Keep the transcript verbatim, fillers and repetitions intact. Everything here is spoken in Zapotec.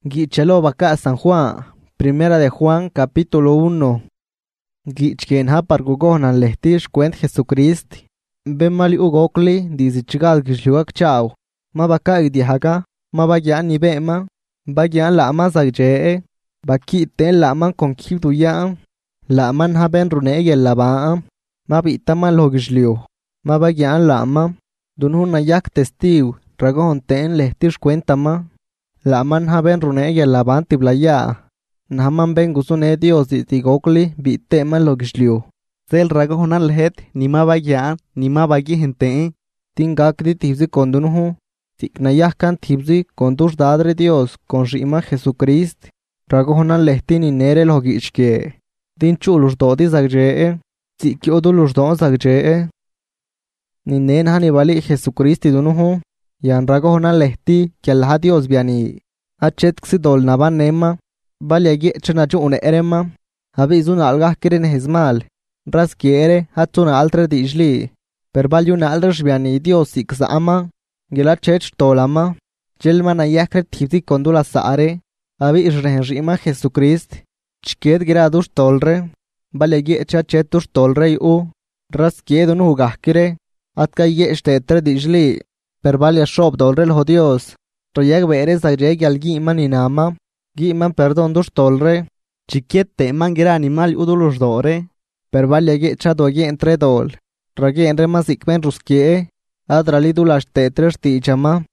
Guichelo Baca San Juan, Primera de Juan, capítulo uno. Guichken Hapargugonan Lehtish Cuent Jesucrist. Bemali Ugokli, Dizichigal Gishluak Chau. Mabaka Idihaga, Mabayan ni Bema, Bayan Lama Zagje, Baki ten Laman con Kiduyan, Laman Haben Runege Laba, Mabitama Logishliu, Mabayan Lama, Dunhuna Yak Testiu, Dragon ten Lehtish Cuentama. Laman haben runege laban tiblaya. Naman ben gusune Dios digokli bitema logishliu. Sel rago honal het ni mabaya ni mabagi gente. Tingakdi tibzi kondunuhu. Tiknayahkan tibzi kondur dadre Dios con rima Jesucrist. Rago honal lehti ni nere logishke. Din chulus dodi zagje. Tikyodu don zagje. Ni nen hani vali Jesucrist dunuhu. Yan rago honal lehti que Allah Dios biani. Achet xidol naban nema. Valyagi chenachu une erema. Habizun alga kiren hizmal. Ras quiere hatuna altre dijli. Per valyun aldresh biani Dios ikzama. Gela chech tolama. Jelman ayakre tibdi kondula saare. Abi isrehenrima Jesucrist. Chkiet gradus tolre. Valyagi chachetus tolre u. Ras kiedun ugahkire. Atka ye estetre dijli. Per valia shop dolre el Dios. Royag veres agreg al giman inama. Giman perdon dus tolre. Chiquiet teman gira animal udulus dore. Per valia ge chadoye entre dol. Rage en remasik ben ruskie. Adrali dulash tetres tichama.